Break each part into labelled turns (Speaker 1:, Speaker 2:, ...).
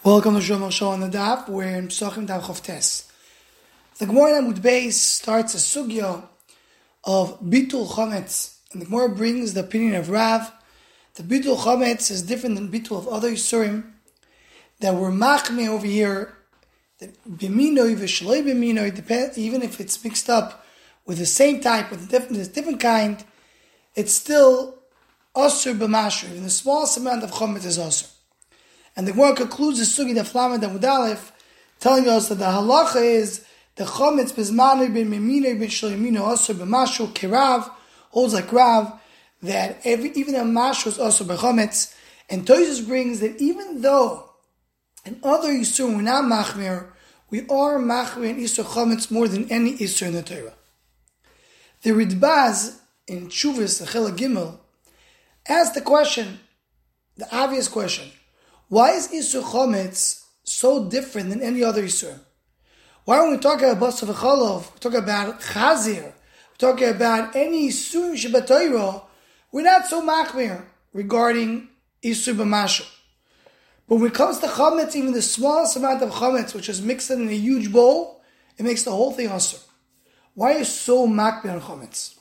Speaker 1: Welcome to Shlomo Show on the Daf. We're in Pesachim Daf Chavtes. The Gemara in Amud Beis starts a sugya of Bitul Chametz, and the Gemara brings the opinion of Rav. The Bitul Chametz is different than Bitul of other Yisurim that were machmeh over here. That b'minoi v'shloi b'minoi, even if it's mixed up with the same type, with a different kind, it's still osur b'mashu. Even the smallest amount of chametz is osur. And the Gemara concludes the sugi of Lamed Amud Aleph, telling us that the halacha is the chometz bezmanoi ben miminoi ben shloimino osur b'mashu kerav, holds like Rav, that even a mashu is osur b'chometz. And Tosfos brings that even though in other Yisurim we're not machmir, we are machmir in Isur chometz more than any Isur in the Torah. The Ridbaz in Tshuvos, the Chelik Gimel, asked the question, the obvious question: why is Isur Chometz so different than any other Isur? Why, when we talk about Basar V'Cholov, we talk about Chazir, we talk about any Isurim Shabbat Torah, we're not so machmir regarding Isur B'Mashu. But when it comes to Chometz, even the smallest amount of Chometz, which is mixed in a huge bowl, it makes the whole thing Asur. Why are you so machmir on Chometz?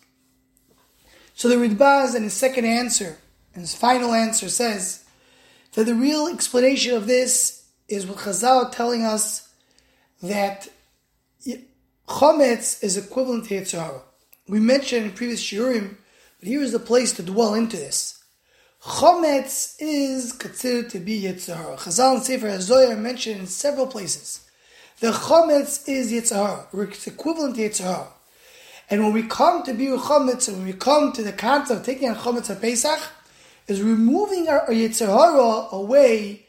Speaker 1: So the Ridbaz, in his second answer, in his final answer, says that the real explanation of this is what Chazal are telling us, that Chometz is equivalent to Yetzer Hara. We mentioned in previous shiurim, but here is the place to dwell into this. Chometz is considered to be Yetzer Hara. Chazal and Sefer HaZohar mentioned in several places. The Chometz is Yetzer Hara. It's equivalent to Yetzer Hara. And when we come to Biur Chometz, and when we come to the concept of taking on Chometz on Pesach, is removing our Yetzer Hara away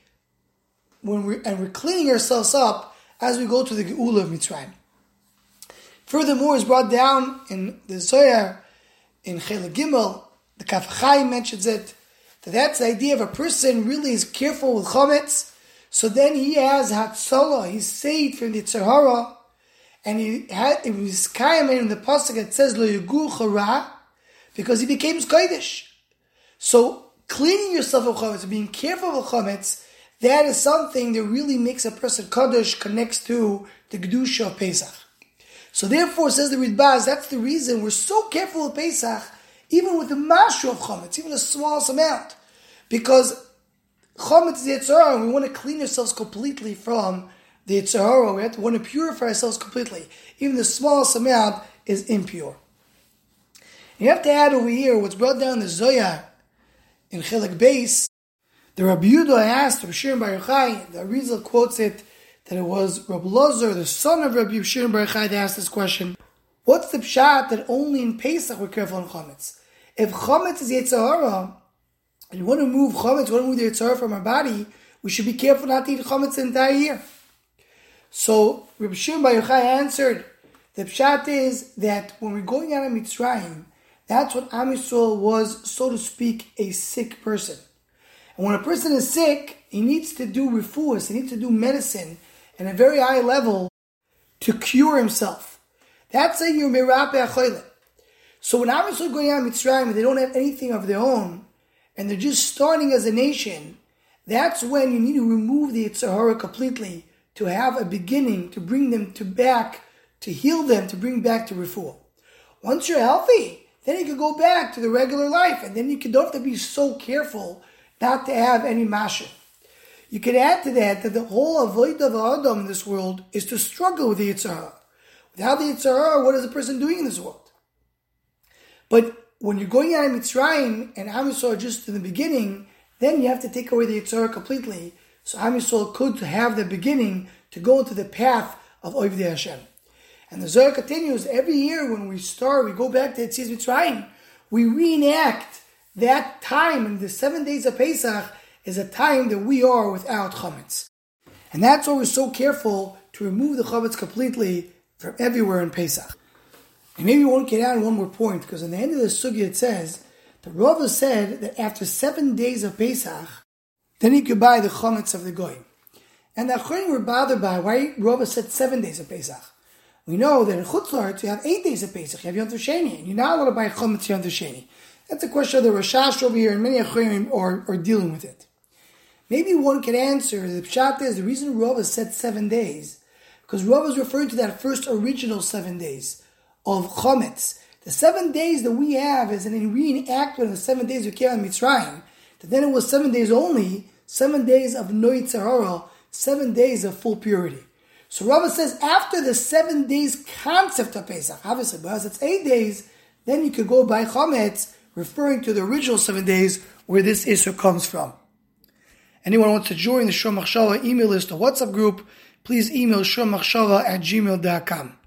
Speaker 1: we're cleaning ourselves up as we go to the Geula of Mitzrayim. Furthermore, is brought down in the Zohar, in Chelik Gimel, the Kaf Chaim mentions it, that's the idea of a person really is careful with Chometz, so then he has Hatzalah, he's saved from the Yetzer Hara, and it was Kayam in the Pasuk that says, Lo Yugu Chara, because he became Kodesh. So, cleaning yourself of Chometz, being careful of Chometz, that is something that really makes a person Kodesh, connects to the Kedusha of Pesach. So therefore, says the Ridbaz, that's the reason we're so careful of Pesach, even with the mashu of Chometz, even the smallest amount. Because Chometz is the Yetzer Hara, and we want to clean ourselves completely from the Yetzer Hara. We want to purify ourselves completely. Even the smallest amount is impure. You have to add over here what's brought down in the Zohar, in Chelik Beis, the Rabbi Yehuda asked Rabbi Shimon Bar Yochai, the Arizal quotes it, that it was Rabbi Lozer, the son of Rabbi Shimon Bar Yochai, that asked this question: what's the pshat that only in Pesach we're careful on Chometz? If Chometz is Yetzer Hara, and you want to move Chometz, you want to move the Yetzer Hara from our body, we should be careful not to eat Chometz the entire year. So Rabbi Shimon Bar Yochai answered, the pshat is that when we're going out of Mitzrayim, that's what Am Yisrael was, so to speak, a sick person. And when a person is sick, he needs to do refuahs, he needs to do medicine at a very high level to cure himself. That's a Yirmirape Achoyle. So when Am Yisrael going out of Mitzrayim and they don't have anything of their own, and they're just starting as a nation, that's when you need to remove the Yetzer Hara completely, to have a beginning, to bring them back, to heal them, to bring back to refuah. Once you're healthy, then you can go back to the regular life, and then you don't have to be so careful not to have any masha. You can add to that the whole avodah of Adam in this world is to struggle with the Yetzer Hara. Without the Yetzer Hara, what is a person doing in this world? But when you're going out of Mitzrayim and Am Yisrael just in the beginning, then you have to take away the Yetzer Hara completely, so Am Yisrael could have the beginning to go into the path of Ovdei Hashem. And the Zohar continues, every year when we go back to Yetzias Mitzrayim, we reenact that time, in the 7 days of Pesach, is a time that we are without Chometz. And that's why we're so careful to remove the Chometz completely from everywhere in Pesach. And maybe we won't get out one more point, because in the end of the sugya it says, the Rava said that after 7 days of Pesach, then he could buy the Chometz of the Goyim. And the Achorim were bothered by why Rava said 7 days of Pesach. We know that in Chutz La'aretz you have 8 days of Pesach, you have Yom Tov Sheni, and you're not allowed to buy Chometz Yom Tov Sheni. That's a question of the Rashash over here, and many Achorim are dealing with it. Maybe one can answer, the pshat is the reason Rava said 7 days, because Rava is referring to that first original 7 days of Chometz. The 7 days that we have is an reenactment of the 7 days of Kiyam Mitzrayim, that then it was 7 days only, 7 days of Noit Tzahara, 7 days of full purity. So Rava says after the 7 days concept of Pesach, obviously, because it's 8 days, then you could go by Chometz, referring to the original 7 days where this Isser comes from. Anyone who wants to join the Shor Machshava email list or WhatsApp group, please email shormachshava@gmail.com.